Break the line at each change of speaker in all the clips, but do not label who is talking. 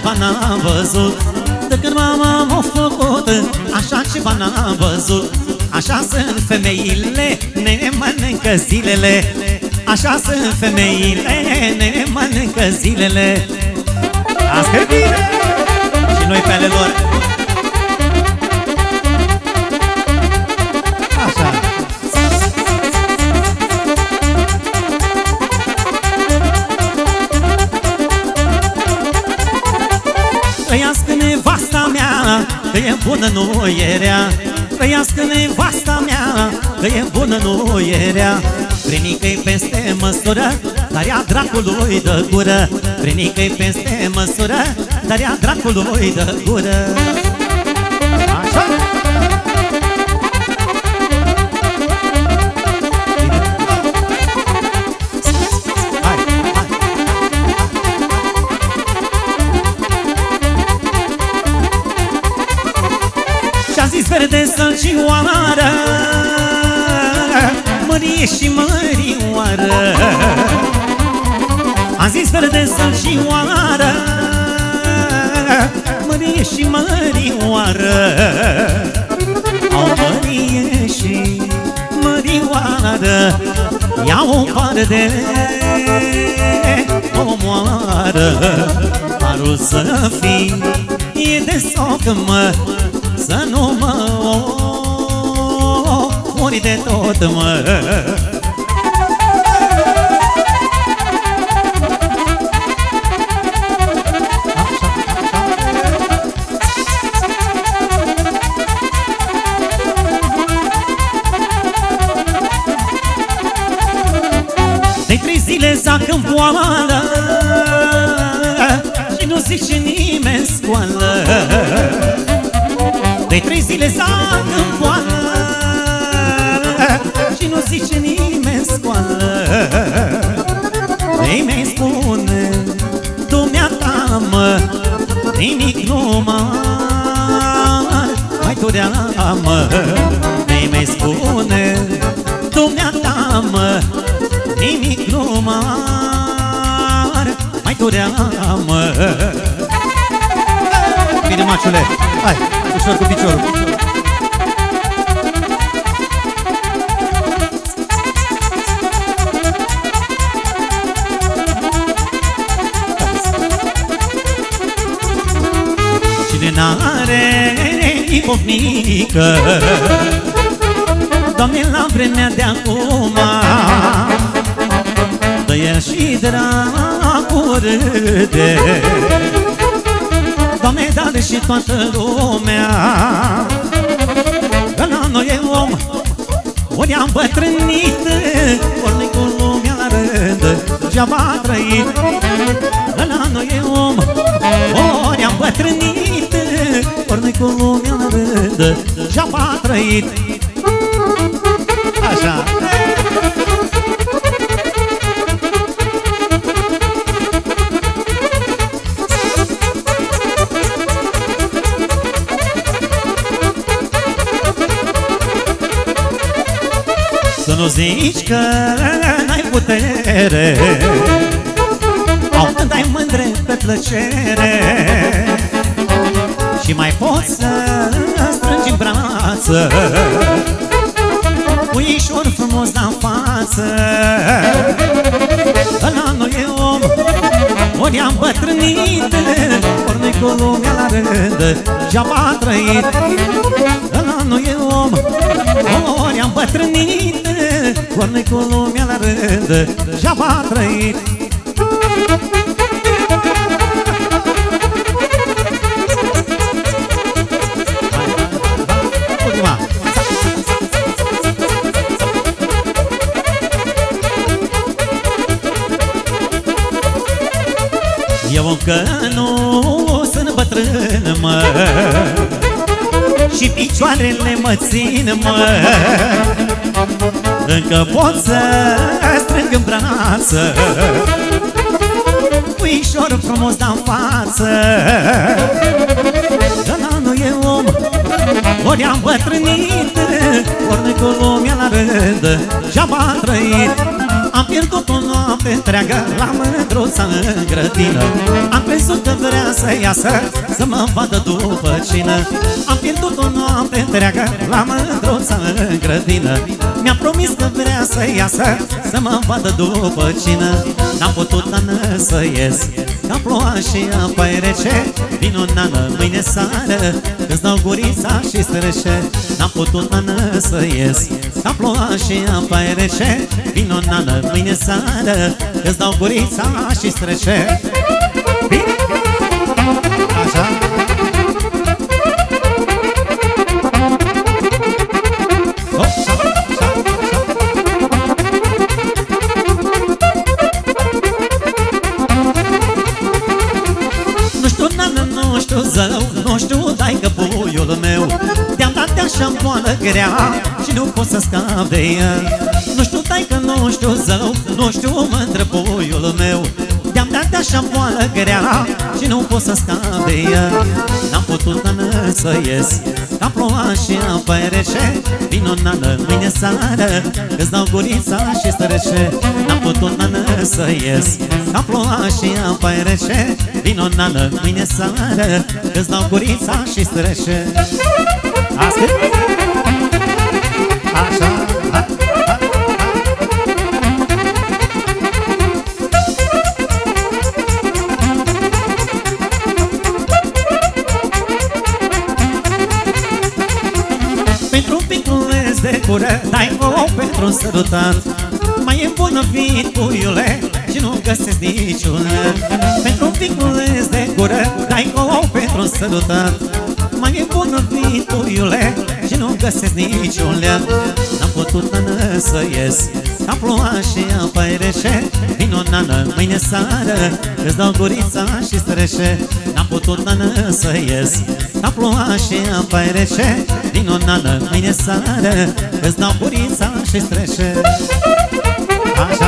ceva n-am văzut. De când mama m-a făcut, așa ceva n-am văzut. Așa sunt femeile, ne mănâncă zilele. Așa sunt femeile, ne mănâncă zilele. Asta e bine! Și noi pe ale lor. Așa. Trăiască nevasta mea, că e bună, nu e rea. Trăiască nevasta mea, că e bună, nu e rea. Vrenică-i peste măsură, dar ea dracului dă gură. Vrenică-i peste măsură, dar ea dracului dă gură. Așa? Și-a zis verde sălcioară, mărie și mărioară. Am zis verde sălcioară, mărie și mărioară. Au mărie și mărioară, ia o parte, omoară. Parul să fii e de socă, mă, să nu mă mori de tot, mă. De 3 zile zac în poală și nu zice nimeni scoală. De 3 zile zac în poală și nu zice nimeni scoală. Ei-mi spune dumneata, mă, nimic nu mai durea, mă. Ei-mi spune dumneata, mă, nimic nu mai durea, mă. Bine, maciule, hai, ușor cu piciorul. Cine n-are ipofnică, Doamne, la vremea de acum, dă-i și dracu râde. Doamne, dar și toată lumea, că la noi e om, ori am bătrânit, ori noi cu lumea la rând, degeaba trăit. Că la noi e om, ori am bătrânit, ori noi cu lumea la rând, degeaba trăit. Așa. Să nu zici că n-ai putere, au când ai mândre pe plăcere, și mai poți să strângi în brață puișor frumos la față. Că la noi e om, ori am bătrânit, ori noi cu lumea la rând, degeaba trăit. Că la noi e om, ori am bătrânit, ori noi cu lumea la rând, degeaba trăit. Ultima. Eu încă nu sunt bătrân, mă, și picioarele mă țin, mă. Încă pot să strâng în brață puișor frumos de-n față. Că la noi e om, ori am bătrânit, ori noi cu lumea la rând, degeaba trăit. Am pierdut o noapte întreagă la mândruța în grădină. Am crezut că vrea să iasă, să mă vadă după cină. Am pierdut o noapte întreagă la mândruța în grădină. Mi-a promis că vrea să iasă, să mă vadă după cină. N-am putut, nană, să ies, ca ploua și apa-i rece. Vino, nană, mâine seară, că-ți dau gurița și strece. N-am putut, nană, să ies, ca ploua și apa-i rece. Vino, nană, mâine seară, că-ți dau gurița și strece. Așa. Nu știu zău, nu știu, dai-că puiul meu te-am dat de așa boală grea și nu pot să scap de ea. Nu știu, dai-că nu știu zău, nu știu, mândră puiul meu te-am dat de așa boală grea și nu pot să scap de ea. N-am putut, nană, să ies, ca ploua și apa-i rece. Vino, nană, mâine seară, că-ți dau gurița și strece. N-am putut, nană, să ies, ca ploua și apa-i rece. Vino, nană, mâine seară, că-ți dau gurița și strece. Ascult? Așa. Pentru un piculeț de gură dai-o pentru un sărutat. Mai e bună vii, puiule, și nu găsesc niciun. Pentru un piculeț de gură dai-o pentru un sărutat. Mai e bună vii, puiule, și nu găsesc niciun lean. N-am putut, nană, să ies, ca ploua și apa-i rece. Vino, nană, mâine seară, că-ți dau gurița și strece. N-am putut, nană, să ies, ca ploua și apa-i rece. Vino, nană, mâine seară, că-ți dau gurița și strece. Așa.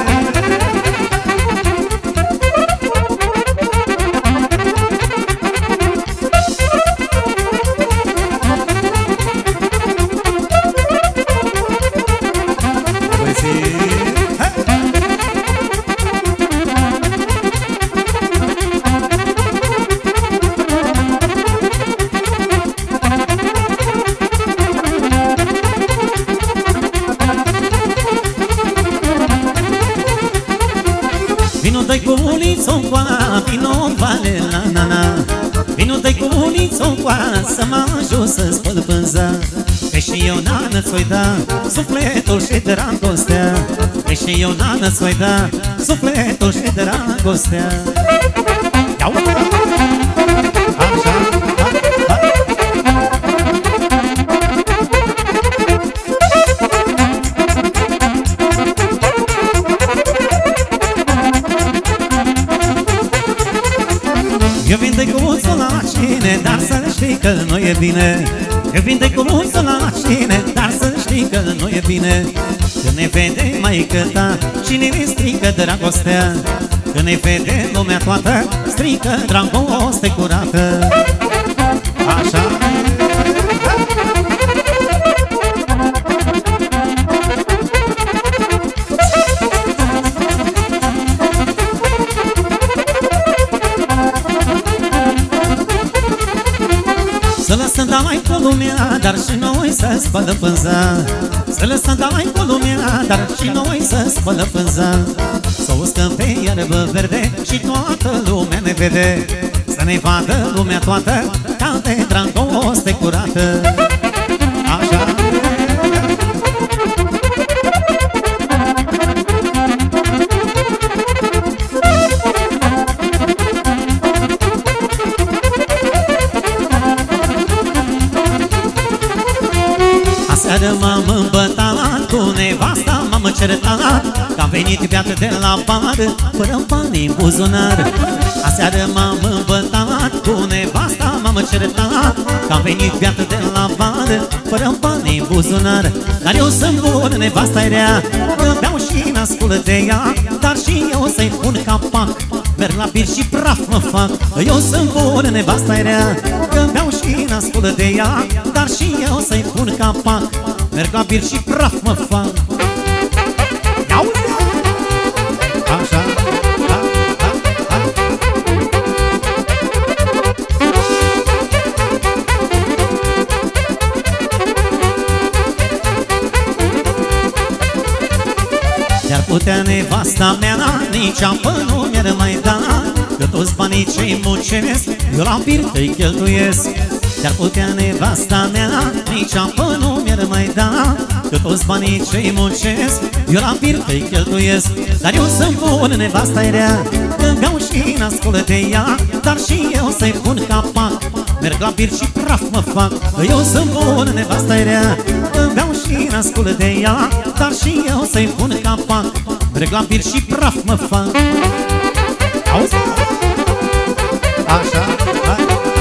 Vino, dai cu ulițo-n coa, vino, vale la nana. Vino, dai cu ulițo-n coa, să mă ajut să spăl pânza. Că și eu, nană, ți-o-i da sufletul și dragostea. Că și eu, nană, ți-o-i da sufletul și dragostea. Iau! Așa! Eu vin de cuțul la cine, dar să știi că nu e bine. Eu vin de cuțul la cine, dar să știi că nu e bine. Când ne vede maică ta, cine ne strică dragostea. Când ne vede lumea toată, strică dragoste curată. Așa. Să lăsăm da-mai cu lumea, dar și noi să spălă pânza. Să lăsăm da-mai cu lumea, dar și noi să spălă pânza. Să uscăm pe iarbă verde și toată lumea ne vede. Să ne vadă lumea toată ca de dragoste curată. Așa. Aseară m-am îmbătat cu nevasta, m-am certat că am venit beat de la bar, fără bani în buzunar. Aseară m-am îmbătat cu nevasta, m-am certat că am venit beat de la bar, fără bani în buzunar. Dar eu sunt bun, nevasta-i rea, că beau și n-ascult de ea. Dar și eu să-i pun capac, merg la bir și praf mă fac. Eu sunt bun, nevasta-i rea, că beau și n-ascult de ea. Dar și eu să-i pun capac, merg la bir și praf mă fac. Iau! putea nevasta mea nici apă nu mi-ar mai da, că toți banii ce-i muncesc eu la birt îi cheltuiesc. Dar putea nevasta mea nici apă nu mi-ar mai da, că toți banii ce-i muncesc eu la birt îi cheltuiesc. Dar eu sunt bun, nevasta-i rea, că beau și n-ascult de ea, dar și eu să-i pun capac, merg la birt și praf mă fac. Eu sunt bun, nevasta-i rea, că beau și n-ascult de ea, dar și eu să-i pun capac, merg la birt și praf mă fac. Auzi? Așa, hai.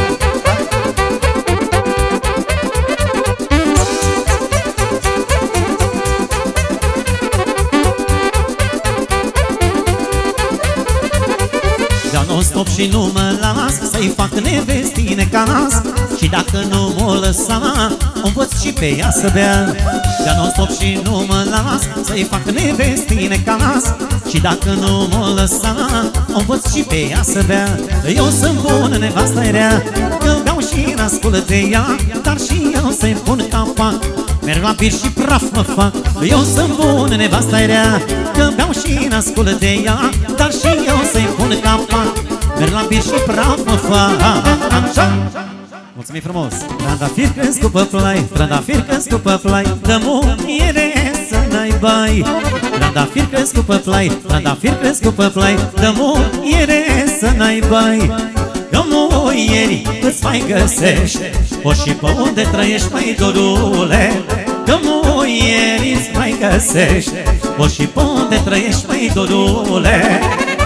Non-stop și nu mă las să-i fac nevestine ca nas, și dacă nu mă lăsa o învăț și pe ea să bea. Dar non-stop și nu mă las să-i fac nevestine ca nas, și dacă nu mă lăsa o învăț și pe ea să bea. Eu sunt bun, nevasta-i rea, că beau și n-ascult de ea, dar și eu să-i pun capac, merg la bir și praf mă fac. Eu sunt bun, nevasta-i rea, că beau și n-ascult de ea, dar și eu să-i pun capac, merg la bir și praf mă fac. Așa! Mulțumim frumos! Trandafir crescut pe plai, trandafir crescut pe plai, dă muiere să n-ai bai. Trandafir crescut pe plai, trandafir crescut pe plai, dă muiere să n-ai bai. Că muieri îți mai găsești, o și pe unde trăiești, mai dorule. Că muieri îți mai găsești, o și pe unde trăiești, mai dorule.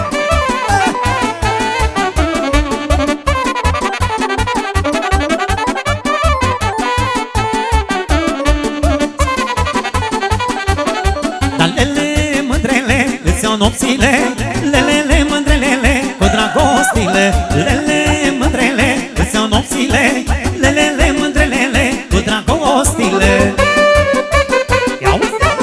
Nopțile, lelele mândrelele, cu dragostile, lele mândrele, îți iau nopțile, lelele mândrelele, cu dragostile. Iau!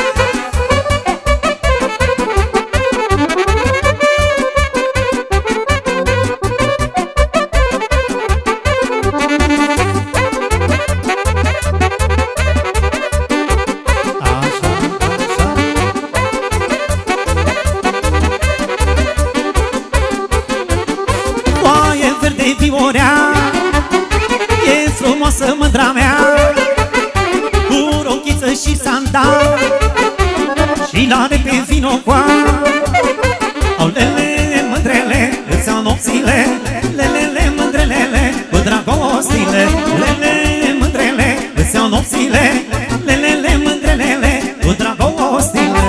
E frumoasă mândra mea, cu rochiță și sandal, și la de pe vinocoa. Au lele mândrele, îți iau nopțile, lelele mândrelele, cu dragostile. Lele mândrele, îți iau nopțile, lelele mândrelele, cu dragostile.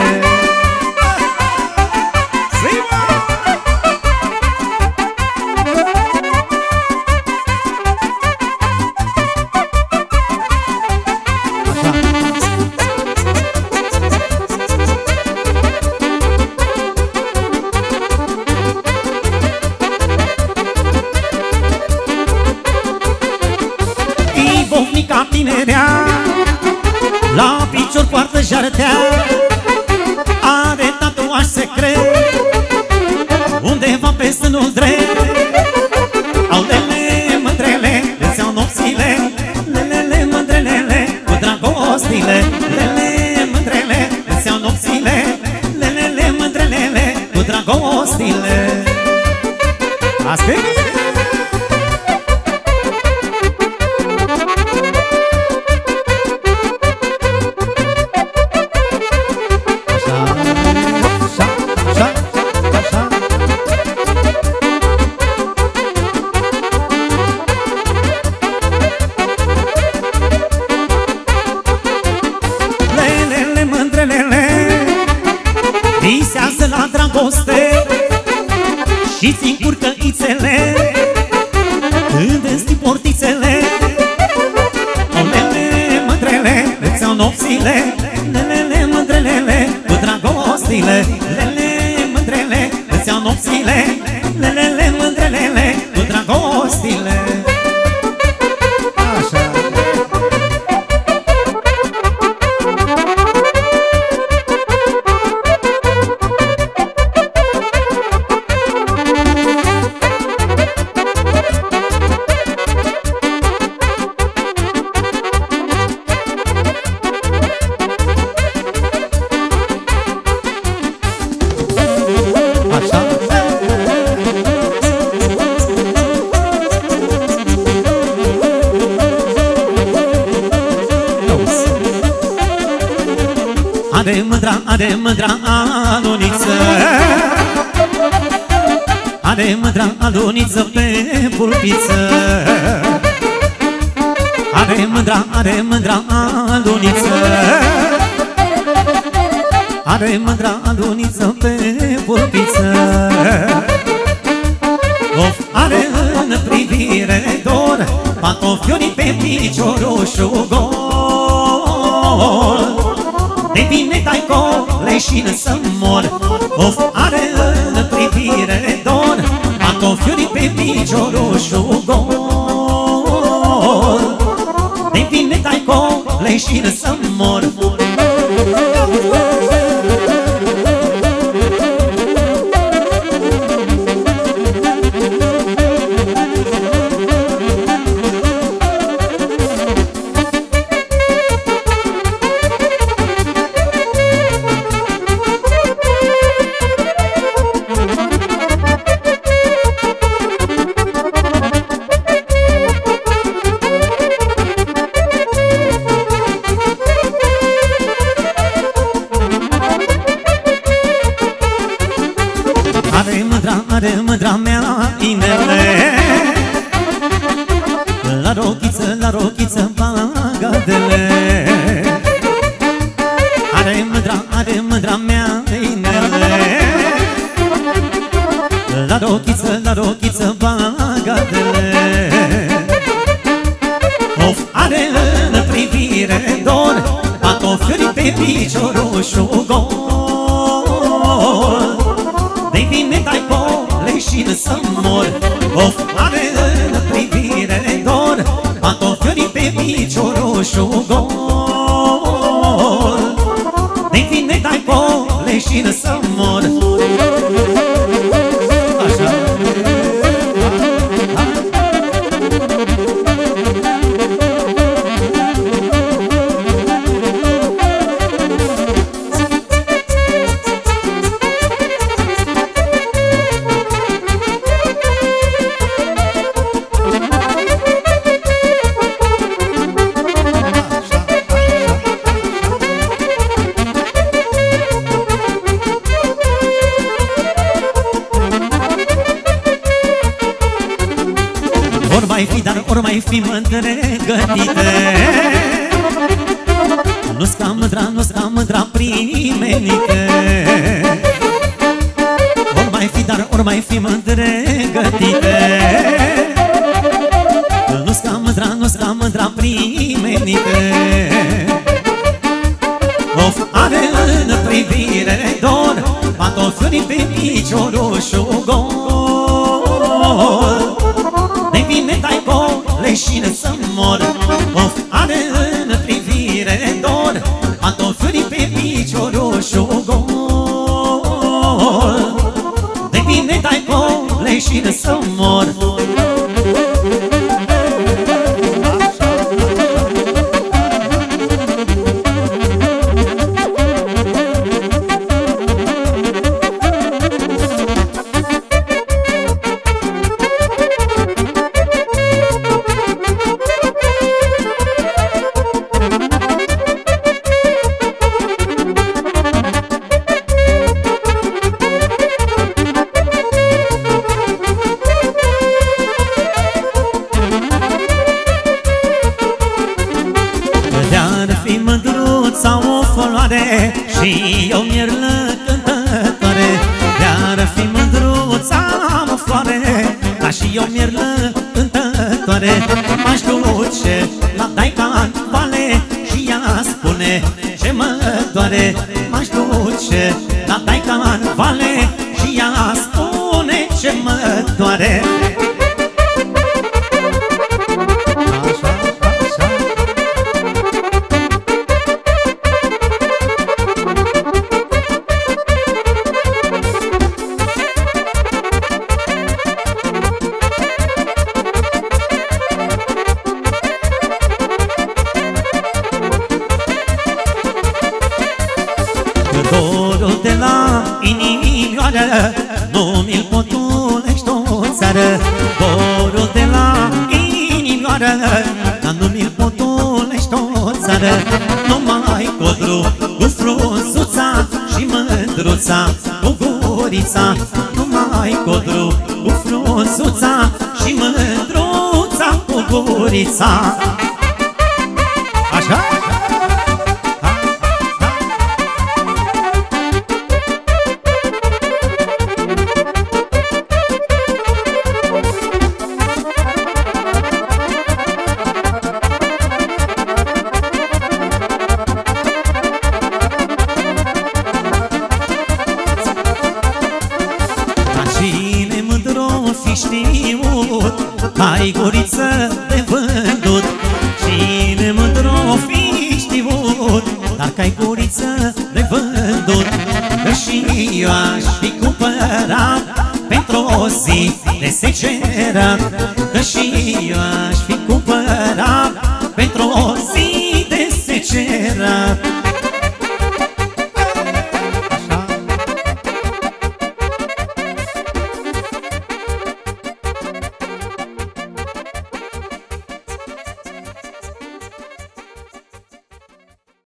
La picior poartă jartea, are tatuaj secret undeva pe sânul drept. Au lele mândrele, îți iau nopțile, lelele mândrelele, cu dragostile. Lele mândrele, îți iau nopțile, lelele mândrelele, cu dragostile. Asta-i? Visează la dragoste și-ți încurcă ițele, când îți portițele. O lele mândrele, îți iau nopțile, lelele mândrelele, cu dragostile. Lele mândrele, îți iau nopțile, lelele mândrelele, cu dragostile. Așa. are mândra aluniță, are mândra aluniță pe pulpiță. Are mândra aluniță, are mândra aluniță pe pulpiță. Of, are în privire dor, pantofiorii pe piciorușul gol. De bine dai coleșină să mor. Of, are în privire dor, pantofiorii pe piciorușul gol. De bine dai coleșină să mor. Are mândra mea inele, la rochiță bagadele. Are mândra mea inele, la rochiță bagadele. Of, are în privire dor, pantofiorii pe piciorușul gol. De bine dai coleșină să mor. Of, are în privire dor, pantofiorii pe piciorușul gol. De bine dai coleșină să mor. Așa. Ori mai fi mândregătite, nu-s ca mândra primenite. Ori mai fi mândregătite, nu-s ca mândra primenite. Of, are în privire dor, pantofiorii pe piciorușul gol. De bine dai coleșină să mor. Of, are în privire dor, pantofiorii pe piciorușul gol. De bine dai coleșină să mor. Sau o foloare și eu mierlă cântătoare. De-ar fi mândruța o floare, ca și eu mierlă cântătoare. M-aș duce la Daica în vale și ea spune ce mă doare. M-aș duce la Daica în vale și ea spune ce mă doare. Dorul de la inimioară nu mi-l potulești o țară. Dorul de la inimioară, dar nu mi-l potulești o țară. Numai codru cu frunzuța și mândruța, cu gurița, numai codru cu frunzuța și mândruța cu gurița. Așa? Cine mândru fi știut, ai guriță de vândut. Cine mândru fi știut, dar că ai guriță de vândut. Că și eu aș fi cumpărat pentru o zi de secerat. Că și eu aș fi cumpărat pentru o zi de secerat.